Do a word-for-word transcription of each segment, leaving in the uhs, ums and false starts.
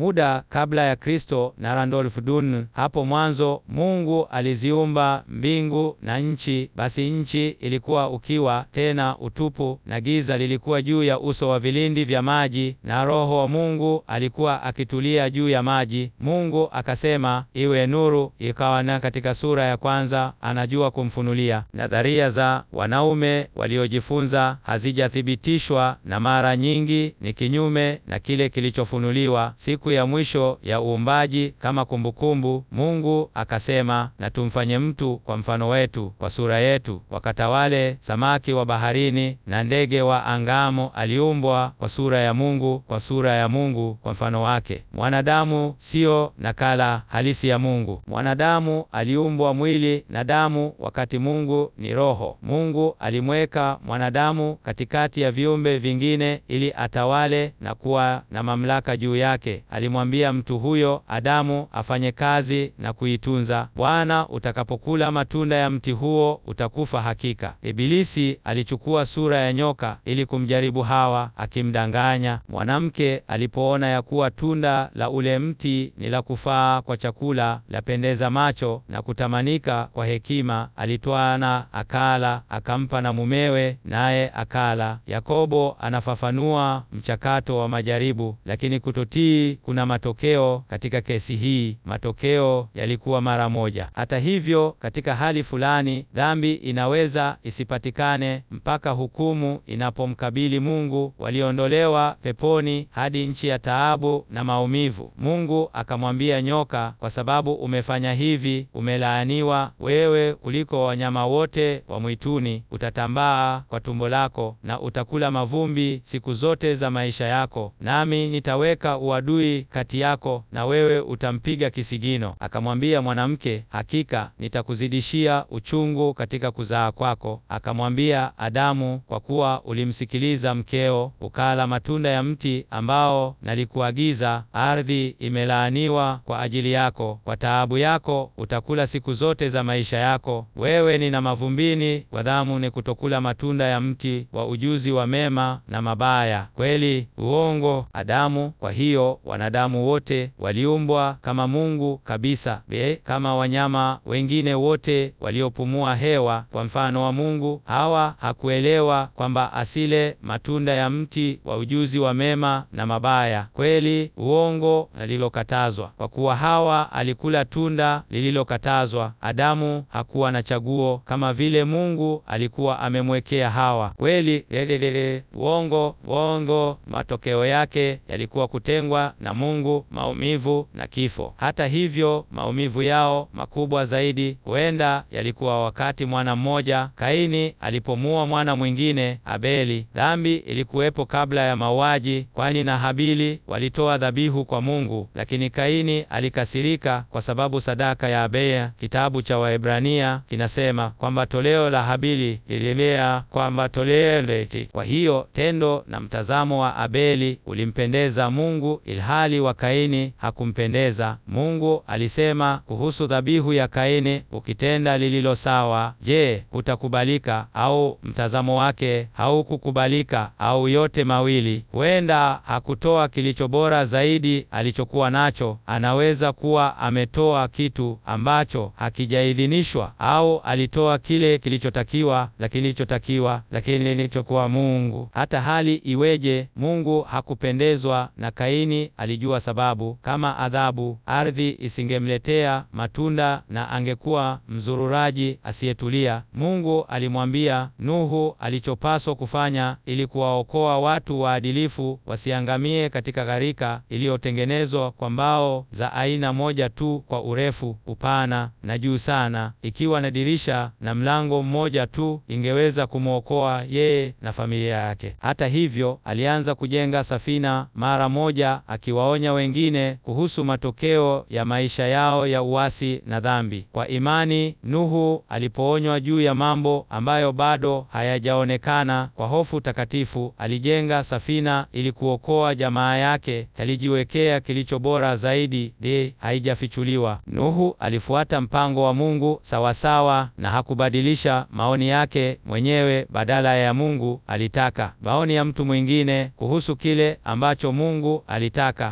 muda kabla ya Kristo na Randolph Dunn. Hapo mwanzo Mungu aliziumba mbingu na nchi, basi nchi ilikuwa ukiwa tena utupu, na giza lilikuwa juu ya uso wa vilindi vya maji, na Roho wa Mungu alikuwa akitulia juu ya maji. Mungu akasema, iwe nuru, ikawa. Na katika sura ya kwanza anajua kumfunulia. Nadharia za wanaume waliojifunza hazijathibitishwa, na mara nyingi ni kinyume na kile kilichofunuliwa. Siku ya mwisho ya uumbaji kama kumbukumbu, Mungu akasema, na tumfanye mtu kwa mfano wetu, kwa sura yetu, wakatawale samaki wa baharini na ndege wa angamo. Aliumbwa kwa sura ya Mungu, kwa sura ya Mungu, kwa mfano wake. Mwanadamu sio nakala halisi ya Mungu. Mwanadamu aliumbwa mwili na damu, wakati Mungu ni roho. Mungu alimweka mwanadamu katikati ya viumbe vingine ili atawale na kuwa na mamlaka juu yake. Alimwambia mtu huyo Adamu afanye kazi na kuitunza. Bwana, utakapokula matunda ya mti huo utakufa hakika. Ibilisi alichukua sura ya nyoka ili kumjaribu Hawa, akimdanganya. Mwanamke alipoona ya kuwa tunda la ule mti ni la kufaa kwa chakula, lapendeza macho na kutamanika kwa hekima, alitwaa akala, akampa na mumewe, naye akala. Yakobo anafafanua mchakato wa majaribu, lakini kutotii kuna matokeo katika kesi hii. Matokeo yalikuwa mara moja. Hata hivyo, katika hali fulani dhambi inaweza isipatikane mpaka hukumu inapomkabili Mungu. Waliondolewa peponi hadi nchi ya taabu na maumivu. Mungu akamwambia nyoka, kwa sababu umefanya hivi, umelaaniwa wewe kuliko wanyama wote wa mwituni, utatambaa kwa tumbo lako na utakula mavumbi siku zote za maisha yako, nami nitaweka uadui kati yako na wewe, utampiga kisigino. Akamwambia mwanamke, hakika nitakuzidishia uchungu katika kuzaa kwako. Akamwambia Adamu, kwa kuwa ulimsikiliza mkeo, ukala matunda ya mti ambao nalikuagiza, ardhi imelaaniwa kwa ajili yako, kwa taabu yako utakula siku zote za maisha yako, wewe ni na mavumbini wa damu ni kutokula matunda ya mti wa ujuzi wa mema na mabaya. Kweli, uongo. Adamu. Kwa hiyo wanadamu wote waliumbwa kama Mungu kabisa, be kama wanyama wengine wote waliopumua hewa kwa mfano wa Mungu. Hawa hakuelewa kwamba asile matunda ya mti wa ujuzi wa mema na mabaya. Kweli, uongo. Lililokatazwa. Kwa kuwa Hawa alikula tunda lililokatazwa, Adamu hakuwa na chaguo, kama vile Mungu alikuwa amemwekea Hawa. Kweli, lelelele, uongo, uongo. Matokeo yake yalikuwa kutengwa na Mungu, maumivu na kifo. Hata hivyo, maumivu yao makubwa zaidi huenda yalikuwa wakati mwana mmoja, Kaini, alipomuua mwana mwingine, Abeli. Dhambi ilikuwepo kabla ya mauaji, kwani na Habili walitoa dhabihu kwa Mungu, lakini Kaini alikasirika kwa sababu sadaka ya Abeli. Kitabu cha Waebrania kinasema kwamba toleo la Habili lililea kwamba toleo leti. Kwa hiyo tendo na mtazamo wa Abeli ulimpendeza Mungu, ilhali wa Kaini hakumpendeza Mungu. Alisema kuhusu dhabihu ya Kaini, ukitenda lililo sawa, je, utakubalika? Au mtazamo wake haukukubalika? Au yote mawili? Huenda hakutoa kilicho bora zaidi alichokuwa nacho. Anaweza kuwa ametoa kitu ambacho hakijaidhinishwa, au alitoa kile kilichotakiwa, lakini kilichotakiwa lakini kilichokuwa Mungu. Hata hali iweje, Mungu hakupendezwa na Kaini. Alijua sababu. Kama adhabu, ardhi isingemletea matunda na angekuwa mzururaji asiyetulia. Mungu alimwambia Nuhu alichopaswa kufanya ili kuwaokoa watu waadilifu wasiangamie katika gharika iliyotengenezwa kwa mbao za aina moja tu, kwa urefu, upana na juu sana, ikiwa na dirisha na mlango mmoja tu, ingeweza kumwokoa yeye na familia yake. Hata hivyo, alianza kujenga safina mara moja, akiwaonya wengine kuhusu matokeo ya maisha yao ya uasi na dhambi. Kwa imani, Nuhu alipoonywa juu ya mambo ambayo bado hayajaonekana, kwa hofu takatifu alijenga safina ili kuokoa jamaa yake. Alijiwekea kilicho bora zaidi, de haijafichuliwa. Nuhu alifuata mpango wa Mungu sawasawa na hakubadilisha maoni yake mwenyewe. Badala ya Mungu alitaka maoni ya mtu mwingine kuhusu kile ambacho Mungu alitaka.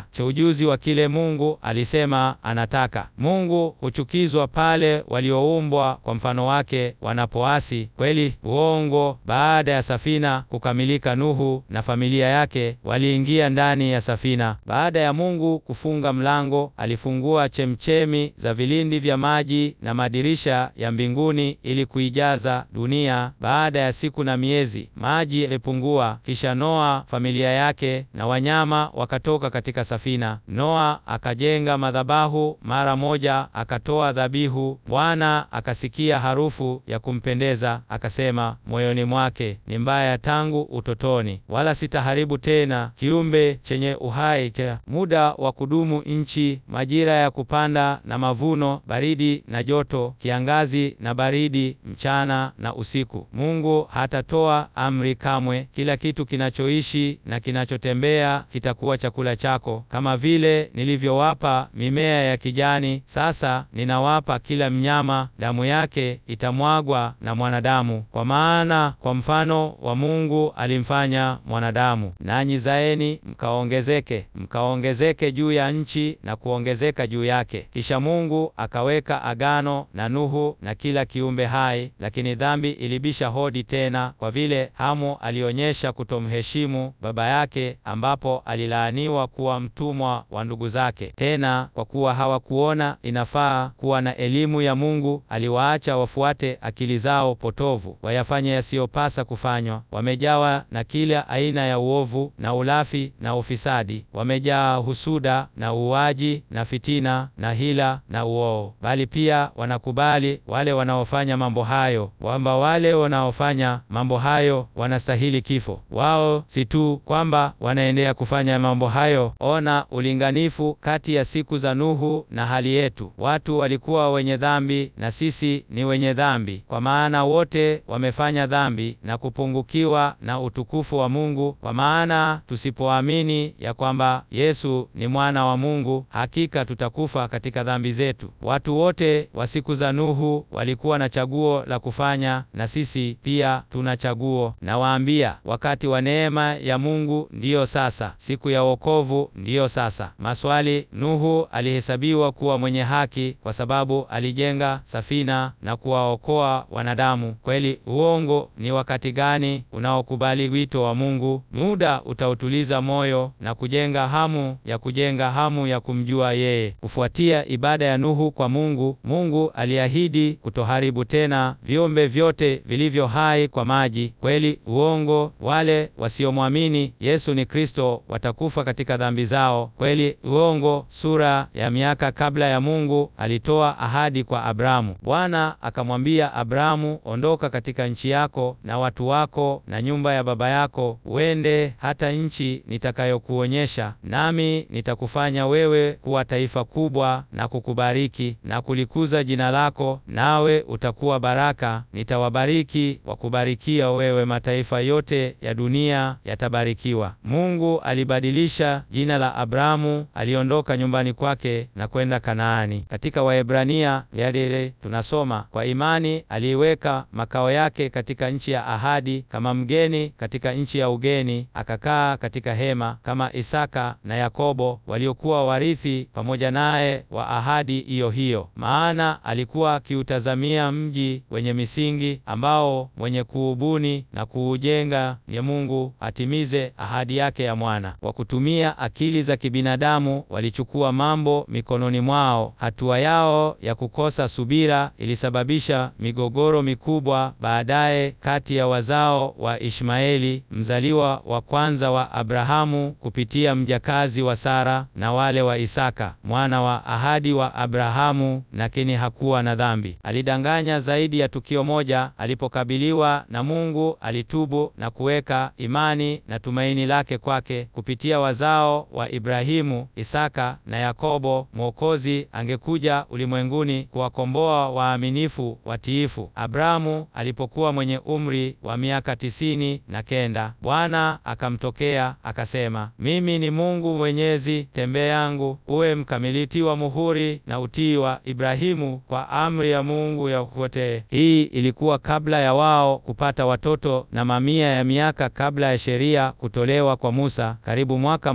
anataka, cha ujuzi wa kile Mungu alisema anataka. Mungu huchukizwa pale walioumbwa kwa mfano wake wanapoasi. Kweli uongo. Baada ya safina kukamilika, Nuhu na familia yake waliingia ndani ya safina. Baada ya Mungu kufunga mlango, alifungua chemchemi za vilindi vya maji na madirisha ya mbinguni ili kuijaza dunia. Baada ya siku na miezi, maji yalipungua. Kisha Noa, familia yake na wanyama wakatoka katika safina. Noa akajenga madhabahu, mara moja akatoa dhabihu. Bwana akasikia harufu ya kumpendeza, akasema moyoni mwake, ni mbaya tangu utotoni, wala sitaharibu tena kiumbe chenye uhai. Muda wa kudumu nchi, majira ya kupanda na mavuno, baridi na joto, kiangazi na baridi, mchana na usiku. Mungu hatatoa amri kamwe. Kila kitu kinachoishi na kinachotembea kitakuwa chakula chako. Kama vile nilivyowapa mimea ya kijani, sasa ninawapa kila mnyama. Damu yake itamwagwa na mwanadamu, kwa maana kwa mfano wa Mungu alimfanya mwanadamu. Nanyi zaeni mkaongezeke, mkaongezeke juu ya nchi na kuongezeka juu yake. Kisha Mungu akaweka agano na Nuhu na kila kiumbe hai, lakini dhambi ilibisha hodi tena, kwa vile Hamu alionyesha kutomheshimu baba yake, ambapo alilaaniwa kuwa mtumwa wa ndugu zake. Tena kwa kuwa hawakuona inafaa kuwa na elimu ya Mungu, aliwaacha wafuate akili zao potovu, wayafanye yasiyopasa kufanywa. Wamejawa na kila aina ya uovu na ulafi na ufisadi, wamejaa husuda na uuaji na fitina na hila na uoo. Bali pia wanakubali wale wanaofanya mambo hayo, kwamba wale wanaofanya mambo hayo wanastahili kifo. Wao si tu kwamba wanaendelea kufanya mambo hayo. Ona ulinganifu kati ya siku za Nuhu na hali yetu. Watu walikuwa wenye dhambi na sisi ni wenye dhambi, kwa maana wote wamefanya dhambi na kupungukiwa na utukufu wa Mungu. Kwa maana tusipoamini ya kwamba Yesu ni mwana wa Mungu, hakika tutakufa katika dhambi zetu. Watu wote wa siku za Nuhu walikuwa na chaguo la kufanya, na sisi pia tuna chaguo. Na waambia, wakati wa neema ya Mungu ndiyo sasa, siku ya wokovu ndiyo sasa. Maswali: Nuhu alihesabiwa kuwa mwenye haki kwa sababu alijenga safina na kuwaokoa wanadamu. Kweli uongo? Ni wakati gani unaokubali wito wa Mungu? Muda utautuliza moyo na kujenga hamu ya kujenga hamu ya kumjua yeye. Kufuatia ibada ya Nuhu kwa Mungu, Mungu aliahidi kutoharibu tena viumbe vyote vilivyo hai kwa maji. Kweli uongo? Wale wasiomwamini Yesu ni Kristo watakufa katika dhambi zao. Kweli uongo? Sura ya miaka kabla ya Mungu alitoa ahadi kwa Abrahamu. Bwana akamwambia Abrahamu, ondoka katika nchi yako na watu wako na nyumba ya baba yako, uende hata nchi nitakayokuonyesha, nami nitakufanya wewe kuwa taifa kubwa na kukubariki na kulikuza jina lako, nawe utakuwa baraka. Nitawabariki wakubarikia wewe, mataifa yote ya dunia yatabarikiwa. Mungu alibadilisha jina la Abrahamu. Aliondoka nyumbani kwake na kwenda Kanaani. Katika Waebrania yale tunasoma, kwa imani aliweka makao yake katika nchi ya ahadi, kama mgeni katika nchi ya ugeni, akakaa katika hema kama Isaka na Yakobo waliokuwa warithi pamoja naye wa ahadi hiyo hiyo. Maana alikuwa akiutazamia mji wenye misingi, ambao mwenye kuubuni na kuujenga ni Mungu, atimize ahadi yake ya mwana. Kwa kutumia akili za kibinadamu walichukua mambo mikononi mwao. Hatua yao ya kukosa subira ilisababisha migogoro mikubwa baadaye kati ya wazao wa Ishmaeli, mzaliwa wa kwanza wa Abrahamu kupitia mjakazi wa Sara, na wale wa Isaka, mwana wa ahadi wa Abrahamu, lakini hakuwa na dhambi. Alidanganya zaidi ya tukio moja. Alipokabiliwa na Mungu, alitubu na kuweka imani na tumaini lake kwake. Kupitia wazao wa Ibrahimu, Isaka na Yakobo, Mwokozi angekuja ulimwenguni kuwakomboa waaminifu watiifu. Abrahamu alipokuwa mwenye umri wa miaka tisini na kenda, Bwana akamtokea akasema, mimi ni Mungu Mwenyezi, tembea yangu uwe mkamiliti wa muhuri na utii wa Ibrahimu kwa amri ya Mungu ya wote. Hii ilikuwa kabla ya wao kupata watoto na mamia ya miaka kabla ya sheria kutolewa kwa Musa, karibu mwaka mmoja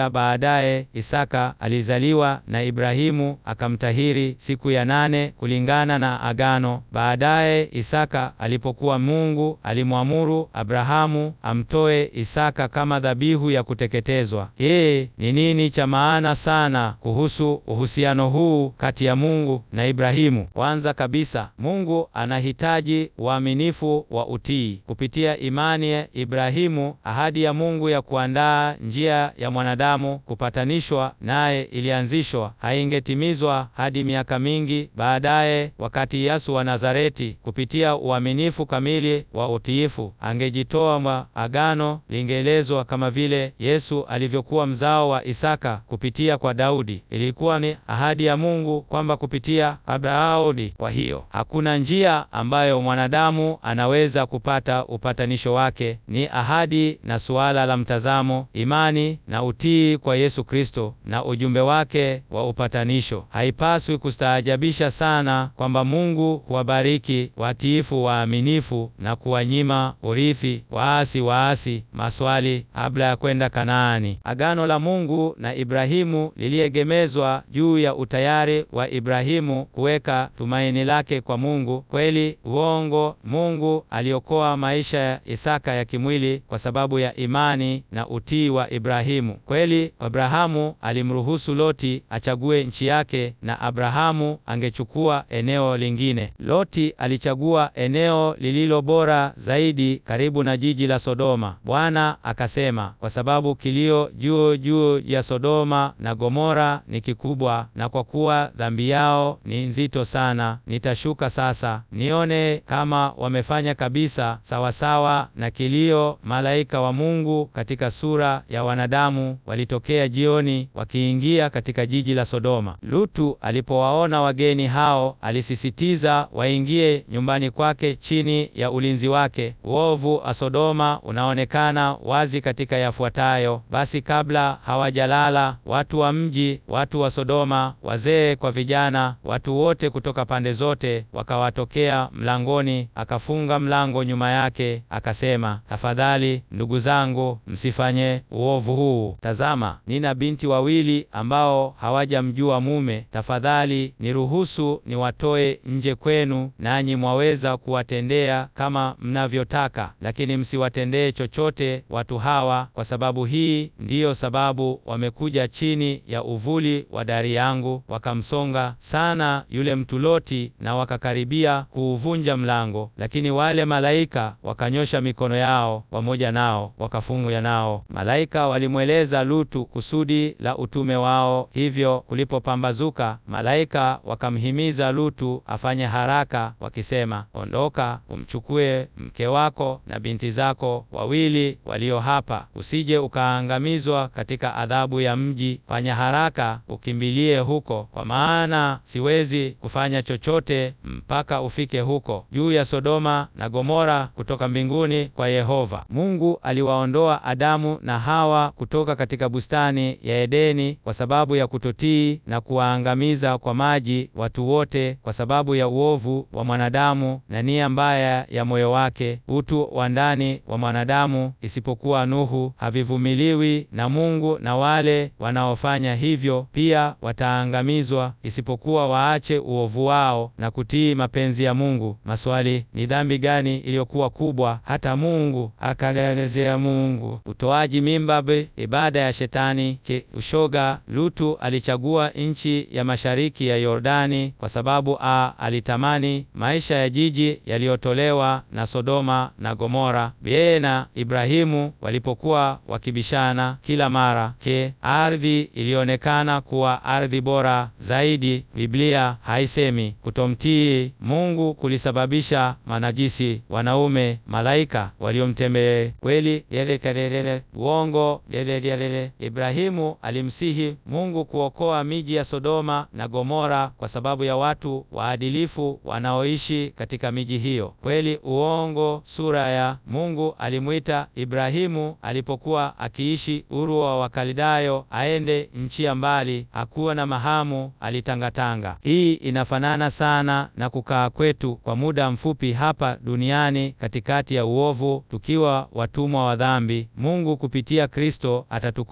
Kisha baadaye Isaka alizaliwa na Ibrahimu akamtahiri siku ya nane kulingana na agano. Baadaye Isaka alipokuwa, Mungu alimwamuru Abrahamu amtoe Isaka kama dhabihu ya kuteketezwa. Yeye ni nini cha maana sana kuhusu uhusiano huu kati ya Mungu na Ibrahimu? Kwanza kabisa, Mungu anahitaji uaminifu wa utii. Kupitia imani ya Ibrahimu, ahadi ya Mungu ya kuandaa njia ya mwanadamu kupatanishwa naye ilianzishwa. Haingetimizwa hadi miaka mingi baadaye, wakati Yesu wa Nazareti, kupitia uaminifu kamili wa utiifu, angejitoa mwa agano lingeelezwa kama vile Yesu alivyokuwa mzao wa Isaka kupitia kwa Daudi. Ilikuwa ni ahadi ya Mungu kwamba kupitia Abrahamu. Kwa hiyo hakuna njia ambayo mwanadamu anaweza kupata upatanisho wake. Ni ahadi na suala la mtazamo, imani na utii kwa Yesu Kristo na ujumbe wake wa upatanisho. Haipaswi kustaajabisha sana kwamba Mungu huwabariki watiifu waaminifu na kuwanyima urithi waasi waasi. Maswali kabla ya kwenda Kanaani. Agano la Mungu na Ibrahimu liliegemezwa juu ya utayari wa Ibrahimu kuweka tumaini lake kwa Mungu. Kweli, uongo? Mungu aliokoa maisha ya Isaka ya kimwili kwa sababu ya imani na utii wa Ibrahimu. Kweli, Abrahamu alimruhusu Loti achague nchi yake na Abrahamu angechukua eneo lingine. Loti alichagua eneo lililo bora zaidi karibu na jiji la Sodoma. Bwana akasema, kwa sababu kilio juu juu ya Sodoma na Gomora ni kikubwa, na kwa kuwa dhambi yao ni nzito sana, nitashuka sasa nione kama wamefanya kabisa sawasawa na kilio. Malaika wa Mungu katika sura ya wanadamu walitokea jioni wakiingia katika jiji la Sodoma. Lutu alipowaona wageni hao, alisisitiza waingie nyumbani kwake chini ya ulinzi wake. Uovu wa Sodoma unaonekana wazi katika yafuatayo. Basi kabla hawajalala, watu wa mji, watu wa Sodoma, wazee kwa vijana, watu wote kutoka pande zote, wakawatokea mlangoni. Akafunga mlango nyuma yake, akasema, tafadhali ndugu zangu, msifanye uovu huu. Tazama, nina binti wawili ambao hawajamjua mume. Tafadhali niruhusu niwatoe nje kwenu, nanyi mwaweza kuwatendea kama mnavyotaka, lakini msiwatendee chochote watu hawa, kwa sababu hii ndiyo sababu wamekuja chini ya uvuli wa dari yangu. Wakamsonga sana yule mtu Loti na wakakaribia kuuvunja mlango, lakini wale malaika wakanyosha mikono yao pamoja nao, wakafunga nao. Malaika walimweleza Lutu kusudi la utume wao. Hivyo kulipopambazuka, malaika wakamhimiza Lutu afanye haraka, wakisema, ondoka, umchukue mke wako na binti zako wawili walio hapa, usije ukaangamizwa katika adhabu ya mji. Fanya haraka ukimbilie huko, kwa maana siwezi kufanya chochote mpaka ufike huko. Juu ya Sodoma na Gomora kutoka mbinguni kwa Yehova. Mungu aliwaondoa Adamu na Hawa kutoka katika bustani ya Edeni kwa sababu ya kutotii na kuwaangamiza kwa maji watu wote kwa sababu ya uovu wa mwanadamu na nia mbaya ya moyo wake. Utu wa ndani wa mwanadamu, isipokuwa Nuhu, havivumiliwi na Mungu, na wale wanaofanya hivyo pia wataangamizwa isipokuwa waache uovu wao na kutii mapenzi ya Mungu. Maswali: ni dhambi gani iliyokuwa kubwa hata Mungu akaelezea Mungu? Utoaji mimba, ibada ya shetani, ke ushoga. Lutu alichagua nchi ya mashariki ya Yordani kwa sababu a alitamani maisha ya jiji yaliyotolewa na Sodoma na Gomora. Yeye na Ibrahimu walipokuwa wakibishana kila mara, ke ardhi ilionekana kuwa ardhi bora zaidi. Biblia haisemi kutomtii Mungu kulisababisha manajisi wanaume malaika waliomtembea. Kweli yele kelele uongo yele yele. Ibrahimu alimsihi Mungu kuokoa miji ya Sodoma na Gomora kwa sababu ya watu waadilifu wanaoishi katika miji hiyo. Kweli uongo? Sura ya Mungu alimuita Ibrahimu alipokuwa akiishi Uru wa Wakaldayo aende nchi ya mbali. Hakuwa na mahamu, alitangatanga. Hii inafanana sana na kukaa kwetu kwa muda mfupi hapa duniani katikati ya uovu, tukiwa watumwa wa dhambi. Mungu kupitia Kristo atatukomboa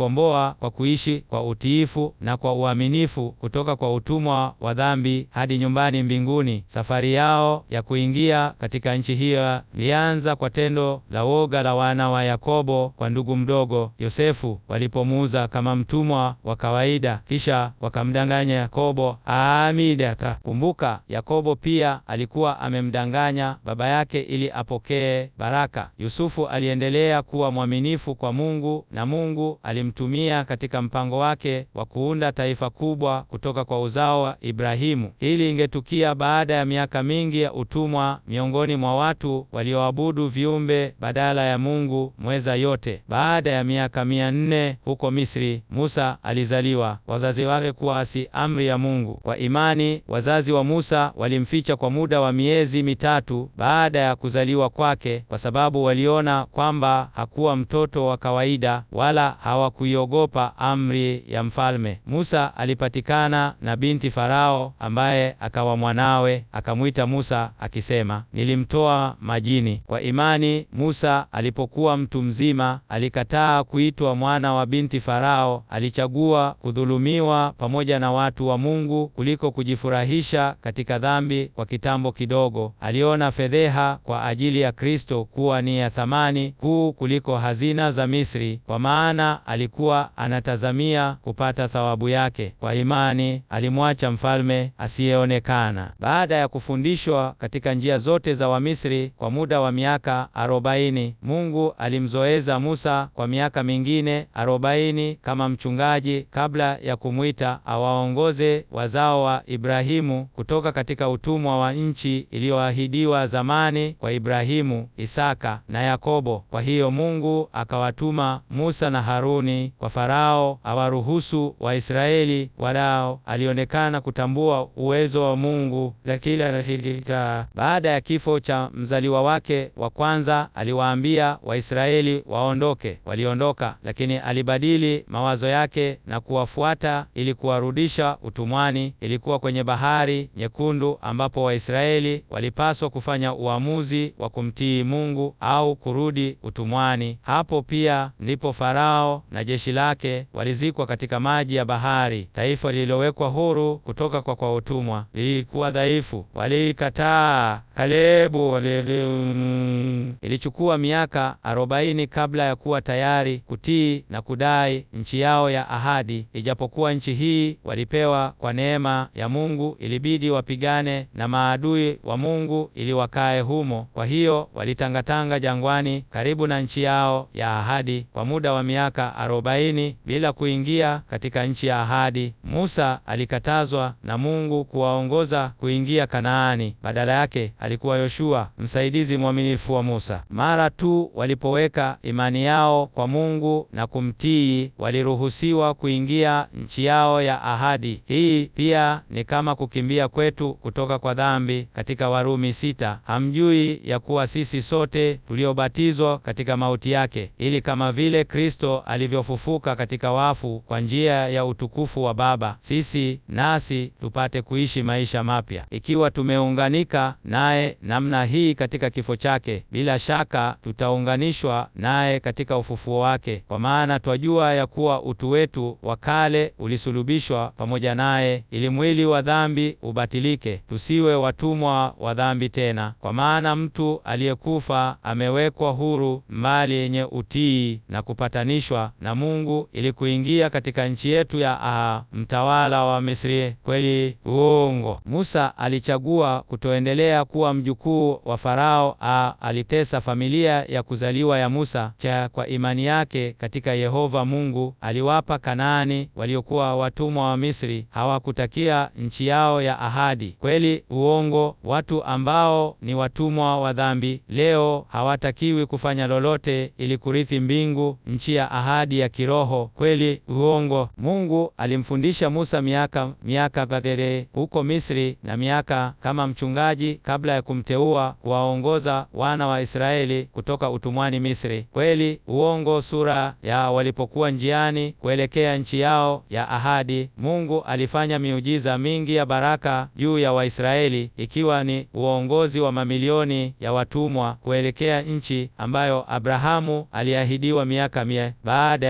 aliwakomboa kwa kuishi kwa utiifu na kwa uaminifu kutoka kwa utumwa wa dhambi hadi nyumbani mbinguni. Safari yao ya kuingia katika nchi hiyo ilianza kwa tendo la woga la wana wa Yakobo kwa ndugu mdogo Yosefu walipomuuza kama mtumwa wa kawaida, kisha wakamdanganya Yakobo aamide. Kumbuka, Yakobo pia alikuwa amemdanganya baba yake ili apokee baraka. Yusufu aliendelea kuwa mwaminifu kwa Mungu, na Mungu alimtumia katika mpango wake wa kuunda taifa kubwa kutoka kwa uzao wa Ibrahimu. Hili ingetukia baada ya miaka mingi ya utumwa miongoni mwa watu walioabudu viumbe badala ya Mungu mweza yote. Baada ya miaka mia nne huko Misri, Musa alizaliwa, wazazi wake kuasi amri ya Mungu. Kwa imani, wazazi wa Musa walimficha kwa muda wa miezi mitatu baada ya kuzaliwa kwake, kwa sababu waliona kwamba hakuwa mtoto wa kawaida, wala hawakuiogopa amri ya mfalme. Musa alipatikana na binti Farao ambaye akawa mwanawe, akamwita Musa akisema, nilimtoa majini. Kwa imani, Musa alipokuwa mtu mzima alikataa kuitwa mwana wa binti Farao. Alichagua kudhulumiwa pamoja na watu wa Mungu kuliko kujifurahisha katika dhambi kwa kitambo kidogo. Aliona fedheha kwa ajili ya Kristo kuwa ni ya thamani kuu kuliko hazina za Misri, kwa maana alikuwa anatazamia kupata thawabu yake. Kwa imani, alimwacha mfalme asiyeonekana. Baada ya kufundishwa katika njia zote za Wamisri kwa muda wa miaka arobaini, Mungu alimzoeza Musa kwa miaka mingine arobaini kama mchungaji kabla ya kumwita awaongoze wazao wa Ibrahimu kutoka katika utumwa wa nchi iliyoahidiwa zamani kwa Ibrahimu, Isaka na Yakobo. Kwa hiyo Mungu akawatuma Musa na Haruni kwa Farao awaruhusu Waisraeli walao. Alionekana kutambua uwezo wa Mungu la kila dakika. Baada ya kifo cha mzaliwa wake wa kwanza, aliwaambia Waisraeli waondoke. Waliondoka, lakini alibadili mawazo yake na kuwafuata ili kuwarudisha utumwani. Ilikuwa kwenye Bahari Nyekundu ambapo Waisraeli walipaswa kufanya uamuzi wa kumtii Mungu au kurudi utumwani. Hapo pia ndipo Farao na jeshi lake walizikwa katika maji ya bahari. Taifa lililowekwa huru kutoka kwa kwa utumwa lilikuwa dhaifu. Walikataa. Kalebu walili. Ilichukua miaka arobaini kabla ya kuwa tayari kutii na kudai nchi yao ya ahadi. Ijapokuwa nchi hii walipewa kwa neema ya Mungu, ilibidi wapigane na maadui wa Mungu ili wakae humo. Kwa hiyo walitangatanga jangwani karibu na nchi yao ya ahadi kwa muda wa miaka arobaini bila kuingia katika nchi ya ahadi. Musa alikatazwa na Mungu kuwaongoza kuingia Kanaani. Badala yake alikuwa Yoshua, msaidizi mwaminifu wa Musa. Mara tu walipoweka imani yao kwa Mungu na kumtii, waliruhusiwa kuingia nchi yao ya ahadi. Hii pia ni kama kukimbia kwetu kutoka kwa dhambi katika Warumi sita. Hamjui ya kuwa sisi sote tuliobatizwa katika mauti yake, ili kama vile Kristo alivyofufuka katika wafu kwa njia ya utukufu wa Baba, sisi nasi tupate kuishi maisha mapya. Ikiwa tumeunganika naye namna hii katika kifo chake, bila shaka tutaunganishwa naye katika ufufuo wake. Kwa maana twajua ya kuwa utu wetu wa kale ulisulubishwa pamoja naye, ili mwili wa dhambi ubatilike, tusiwe watumwa wa dhambi tena. Kwa maana mtu aliyekufa amewekwa huru mbali yenye utii na kupatanishwa na Mungu ili kuingia katika nchi yetu ya aha, mtawala wa Misri. Kweli uongo. Musa alichagua kutoendelea kuwa mjukuu wa Farao. A, alitesa familia ya kuzaliwa ya Musa. Cha, kwa imani yake katika Yehova Mungu aliwapa Kanaani waliokuwa watumwa wa Misri. Hawakutakia nchi yao ya ahadi. Kweli uongo. Watu ambao ni watumwa wa dhambi leo hawatakiwi kufanya lolote ili kurithi mbingu, nchi ya ahadi ya kiroho. Kweli uongo. Mungu alimfundisha Musa miaka miaka badere huko Misri na miaka kama mchungaji kabla ya kumteua kuwaongoza wana wa Israeli kutoka utumwani Misri. Kweli uongo. Sura ya walipokuwa njiani kuelekea nchi yao ya ahadi, Mungu alifanya miujiza mingi ya baraka juu ya Waisraeli, ikiwa ni uongozi wa mamilioni ya watumwa kuelekea nchi ambayo Abrahamu aliahidiwa miaka mia baada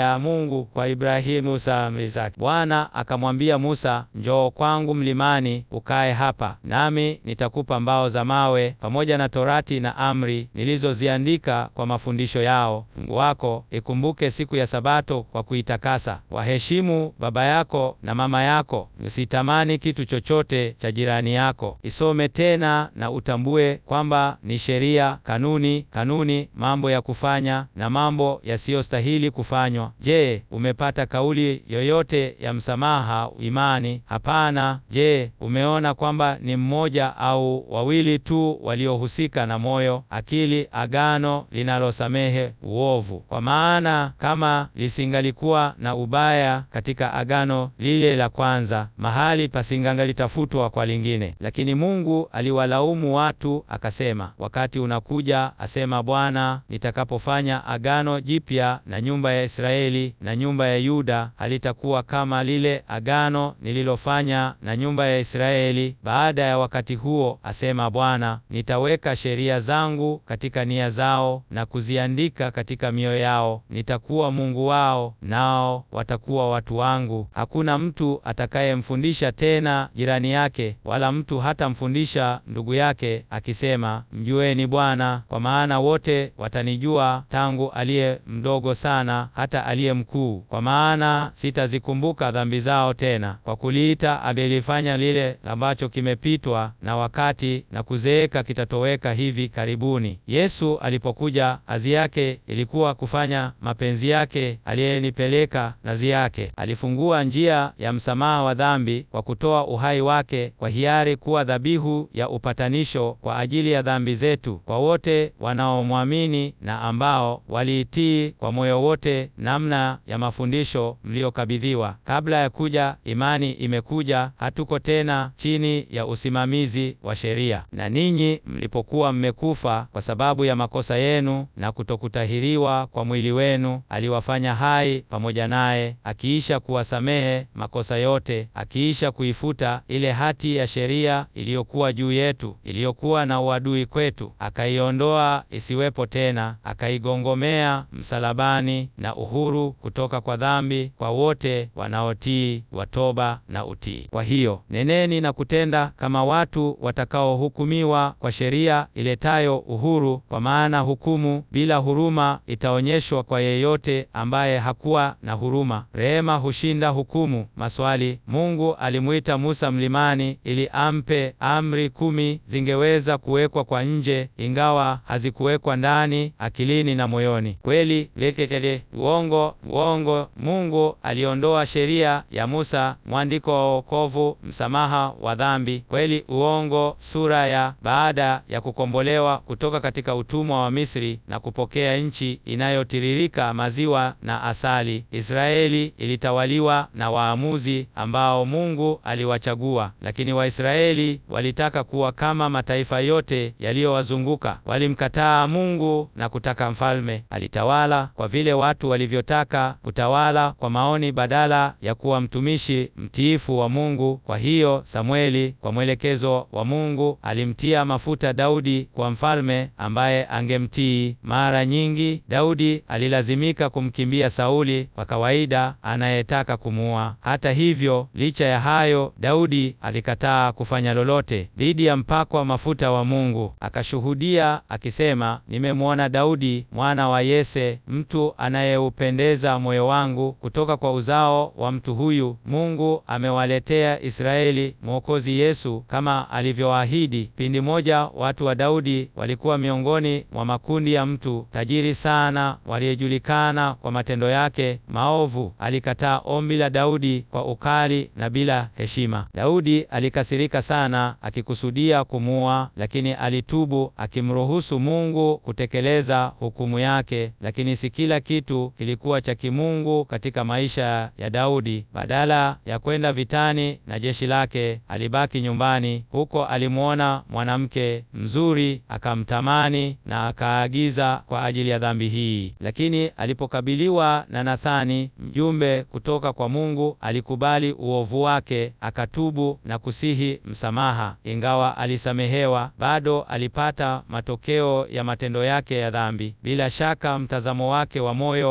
ya Mungu kwa Ibrahimu, Musa na Isaki. Bwana akamwambia Musa, njoo kwangu mlimani ukae hapa, nami nitakupa mbao za mawe pamoja na Torati na amri nilizoziandika kwa mafundisho yao. Mungu wako, ikumbuke siku ya Sabato kwa kuitakasa. Waheshimu baba yako na mama yako. Usitamani kitu chochote cha jirani yako. Isome tena na utambue kwamba ni sheria, kanuni, kanuni, mambo ya kufanya na mambo yasiyostahili kufanywa. Je, umepata kauli yoyote ya msamaha imani? Hapana. Je, umeona kwamba ni mmoja au wawili tu waliohusika na moyo, akili, agano linalosamehe uovu? Kwa maana kama lisingalikuwa na ubaya katika agano lile la kwanza, mahali pasingangelitafutwa kwa lingine. Lakini Mungu aliwalaumu watu akasema, wakati unakuja, asema Bwana, nitakapofanya agano jipya na nyumba ya Israeli na nyumba ya Yuda, halitakuwa kama lile agano nililofanya na nyumba ya Israeli baada ya wakati huo, asema Bwana. Nitaweka sheria zangu katika nia zao na kuziandika katika mioyo yao. Nitakuwa Mungu wao, nao watakuwa watu wangu. Hakuna mtu atakayemfundisha tena jirani yake, wala mtu hata mfundisha ndugu yake akisema, mjueni Bwana, kwa maana wote watanijua, tangu aliye mdogo sana hata aliye mkuu. Kwa maana sitazikumbuka dhambi zao tena. Kwa kuliita amelifanya lile ambacho kimepitwa na wakati, na kuzeeka kitatoweka hivi karibuni. Yesu alipokuja, kazi yake ilikuwa kufanya mapenzi yake aliyenipeleka. Kazi yake alifungua njia ya msamaha wa dhambi kwa kutoa uhai wake kwa hiari kuwa dhabihu ya upatanisho kwa ajili ya dhambi zetu, kwa wote wanaomwamini na ambao waliitii kwa moyo wote namna ya mafundisho mliokabidhiwa. Kabla ya kuja imani imekuja, hatuko tena chini ya usimamizi wa sheria. Na ninyi mlipokuwa mmekufa kwa sababu ya makosa yenu na kutokutahiriwa kwa mwili wenu, aliwafanya hai pamoja naye, akiisha kuwasamehe makosa yote, akiisha kuifuta ile hati ya sheria iliyokuwa juu yetu, iliyokuwa na uadui kwetu, akaiondoa isiwepo tena, akaigongomea msalabani, na uhuru kutoka kwa dhambi kwa wote wanaotii watoba na utii. Kwa hiyo neneni na kutenda kama watu watakaohukumiwa kwa sheria iletayo uhuru, kwa maana hukumu bila huruma itaonyeshwa kwa yeyote ambaye hakuwa na huruma. Rehema hushinda hukumu. Maswali. Mungu alimuita Musa mlimani ili ampe amri kumi. Zingeweza kuwekwa kwa nje, ingawa hazikuwekwa ndani, akilini na moyoni. Kweli, lekekele, uongo, uongo. Mungu aliondoa sheria ya Musa, mwandiko wa wokovu, msamaha wa dhambi. Kweli, uongo. Sura ya baada ya kukombolewa kutoka katika utumwa wa Misri na kupokea nchi inayotiririka maziwa na asali, Israeli ilitawaliwa na waamuzi ambao Mungu aliwachagua. Lakini Waisraeli walitaka kuwa kama mataifa yote yaliyowazunguka. Walimkataa Mungu na kutaka mfalme. Alitawala kwa vile watu walivyotaka kutawala, kwa maoni, badala ya kuwa mtumishi mtiifu wa Mungu. Kwa hiyo Samueli, kwa mwelekezo wa Mungu, alimtia mafuta Daudi kwa mfalme ambaye angemtii. Mara nyingi Daudi alilazimika kumkimbia Sauli kwa kawaida anayetaka kumuua. Hata hivyo, licha ya hayo, Daudi alikataa kufanya lolote dhidi ya mpako wa mafuta wa Mungu. Akashuhudia akisema, nimemwona Daudi mwana wa Yese, mtu anayeupendeza moyo wangu. Kutoka kwa uzao wa mtu huyu Mungu amewaletea Israeli Mwokozi Yesu, kama alivyoahidi. Pindi moja watu wa Daudi walikuwa miongoni mwa makundi ya mtu tajiri sana waliyejulikana kwa matendo yake maovu. Alikataa ombi la Daudi kwa ukali na bila heshima. Daudi alikasirika sana, akikusudia kumuua, lakini alitubu, akimruhusu Mungu kutekeleza hukumu yake. Lakini si kila kitu kilikuwa cha kimungu katika maisha ya Daudi. Badala ya kwenda vitani na jeshi lake, alibaki nyumbani. Huko alimuona mwanamke mzuri, akamtamani na akaagiza kwa ajili ya dhambi hii. Lakini alipokabiliwa na Nathani, mjumbe kutoka kwa Mungu, alikubali uovu wake, akatubu na kusihi msamaha. Ingawa alisamehewa, bado alipata matokeo ya matendo yake ya dhambi. Bila shaka mtazamo wake wa moyo, majuto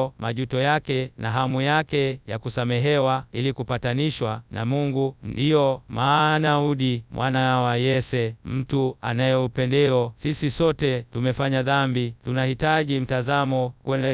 majuto yake na hamu yake ya kusamehewa ili kupatanishwa na Mungu. Ndiyo maana Daudi mwana wa Yese, mtu anayeupendeo. Sisi sote tumefanya dhambi, tunahitaji mtazamo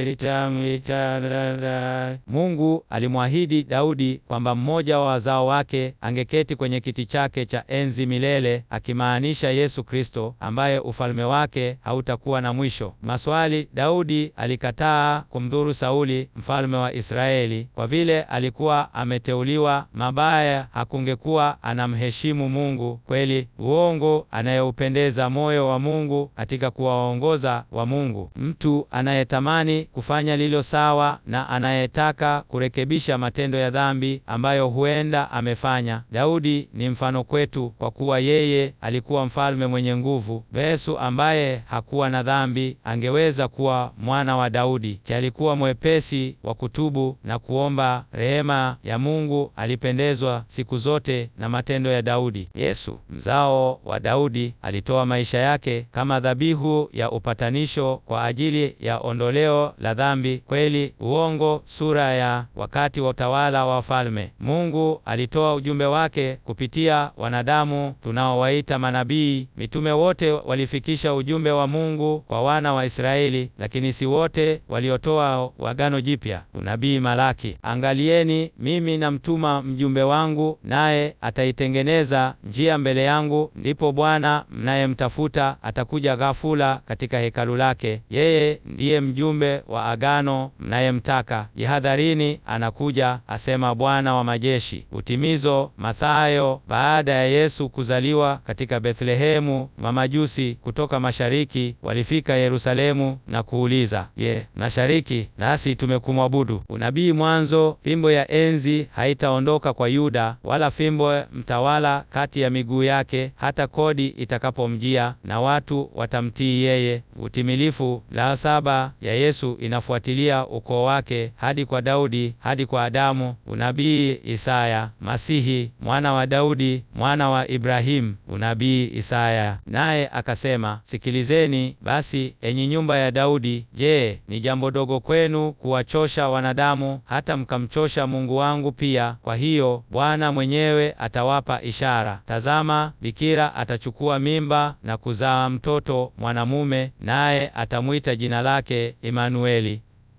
kwenda. Mungu alimwahidi Daudi kwamba mmoja wa wazao wake angeketi kwenye kiti chake cha enzi milele, akimaanisha Yesu Kristo, ambaye ufalme wake hautakuwa na mwisho. Maswali: Daudi alikataa kumdhuru Sauli mfalme wa Israeli kwa vile alikuwa ameteuliwa mabaya. Hakungekuwa anamheshimu Mungu kweli. Uongo: anayeupendeza moyo wa Mungu katika kuwaongoza wa Mungu. Mtu anayetamani kufanya lilo sawa na anayetaka kurekebisha matendo ya dhambi ambayo huenda amefanya. Daudi ni mfano kwetu kwa kuwa yeye alikuwa mfalme mwenye nguvu. Yesu ambaye hakuwa na dhambi angeweza kuwa mwana wa Daudi. Alikuwa mwepesi wa kutubu na kuomba rehema ya Mungu. Alipendezwa siku zote na matendo ya Daudi. Yesu, mzao wa Daudi, alitoa maisha yake kama dhabihu ya upatanisho kwa ajili ya ondoleo la dhambi. Kweli, uongo: sura ya wakati wa utawala wa wafalme, Mungu alitoa ujumbe wake kupitia wanadamu tunaowaita manabii. Mitume wote walifikisha ujumbe wa Mungu kwa wana wa Israeli, lakini si wote waliotoa Agano Jipya. Unabii Malaki: angalieni, mimi namtuma mjumbe wangu, naye ataitengeneza njia mbele yangu. Ndipo Bwana mnayemtafuta atakuja ghafula katika hekalu lake. Yeye ndiye mjumbe wa agano mnayemtaka. Jihadharini, anakuja, asema Bwana wa majeshi. Utimizo Mathayo: baada ya Yesu kuzaliwa katika Bethlehemu, mamajusi kutoka mashariki walifika Yerusalemu na kuuliza, ye, mashariki nasi tumekumwabudu. Unabii Mwanzo: fimbo ya enzi haitaondoka kwa Yuda, wala fimbo mtawala kati ya miguu yake, hata kodi itakapomjia, na watu watamtii yeye. Utimilifu la saba ya Yesu inafuatilia ukoo wake hadi kwa Daudi hadi kwa Adamu. Unabii Isaya: Masihi, mwana wa Daudi, mwana wa Ibrahimu. Unabii Isaya naye akasema, sikilizeni basi, enyi nyumba ya Daudi, je, ni jambo dogo kwenu kuwachosha wanadamu hata mkamchosha Mungu wangu pia? Kwa hiyo Bwana mwenyewe atawapa ishara. Tazama, bikira atachukua mimba na kuzaa mtoto mwanamume, naye atamwita jina lake Emanueli.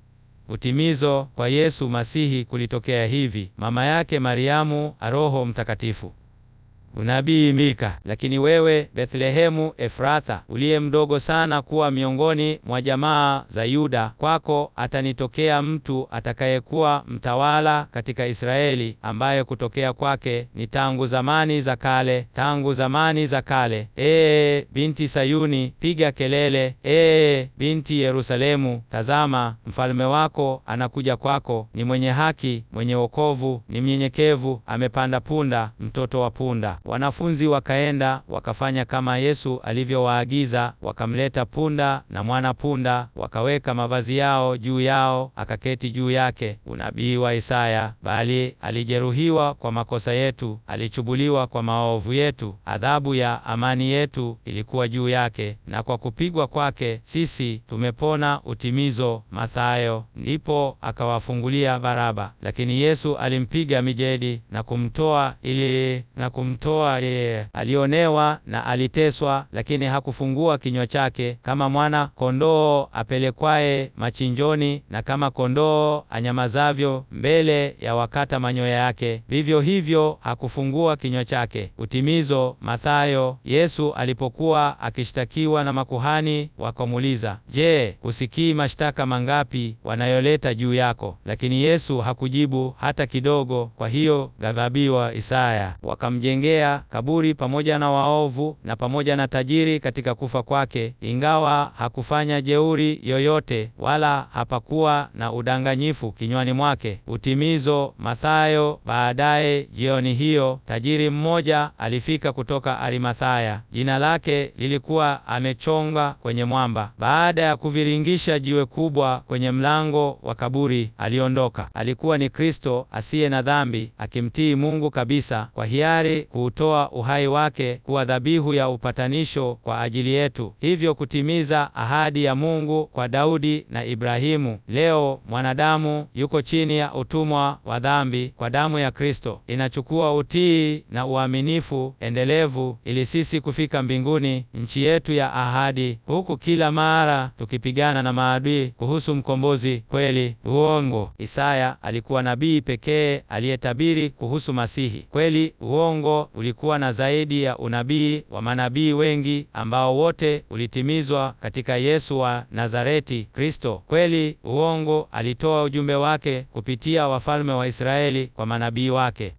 Utimizo kwa Yesu Masihi kulitokea hivi: mama yake Mariamu Roho Mtakatifu. Unabii Mika: lakini wewe Bethlehemu Efratha, uliye mdogo sana kuwa miongoni mwa jamaa za Yuda, kwako atanitokea mtu atakayekuwa mtawala katika Israeli, ambaye kutokea kwake ni tangu zamani za kale, tangu zamani za kale. Ee binti Sayuni, piga kelele; ee binti Yerusalemu, tazama, mfalme wako anakuja kwako, ni mwenye haki, mwenye wokovu, ni mnyenyekevu, amepanda punda, mtoto wa punda. Wanafunzi wakaenda wakafanya kama Yesu alivyowaagiza, wakamleta punda na mwana punda, wakaweka mavazi yao juu yao, akaketi juu yake. Unabii wa Isaya: bali alijeruhiwa kwa makosa yetu, alichubuliwa kwa maovu yetu, adhabu ya amani yetu ilikuwa juu yake, na kwa kupigwa kwake sisi tumepona. Utimizo Mathayo: ndipo akawafungulia Baraba, lakini Yesu alimpiga mijedi na kumtoa ili na kumtoa yeye. Alionewa na aliteswa, lakini hakufungua kinywa chake. Kama mwana kondoo apelekwaye machinjoni, na kama kondoo anyamazavyo mbele ya wakata manyoya yake, vivyo hivyo hakufungua kinywa chake. Utimizo Mathayo: Yesu alipokuwa akishtakiwa na makuhani, wakamuuliza, je, husikii mashtaka mangapi wanayoleta juu yako? Lakini Yesu hakujibu hata kidogo. Kwa hiyo ghadhabiwa Isaya. Wakamjengea kaburi pamoja na waovu na pamoja na tajiri katika kufa kwake, ingawa hakufanya jeuri yoyote wala hapakuwa na udanganyifu kinywani mwake. Utimizo Mathayo: baadaye jioni hiyo, tajiri mmoja alifika kutoka Arimathaya. Jina lake lilikuwa amechonga kwenye mwamba. Baada ya kuviringisha jiwe kubwa kwenye mlango wa kaburi, aliondoka. Alikuwa ni Kristo asiye na dhambi, akimtii Mungu kabisa kwa hiari. kuutoa uhai wake kuwa dhabihu ya upatanisho kwa ajili yetu, hivyo kutimiza ahadi ya Mungu kwa Daudi na Ibrahimu. Leo mwanadamu yuko chini ya utumwa wa dhambi. Kwa damu ya Kristo inachukua utii na uaminifu endelevu ili sisi kufika mbinguni, nchi yetu ya ahadi, huku kila mara tukipigana na maadui kuhusu mkombozi, kweli, uongo. Isaya alikuwa nabii pekee aliyetabiri kuhusu Masihi. Kweli, uongo ulikuwa na zaidi ya unabii wa manabii wengi ambao wote ulitimizwa katika Yesu wa Nazareti, Kristo. Kweli, uongo alitoa ujumbe wake kupitia wafalme wa Israeli kwa manabii wake.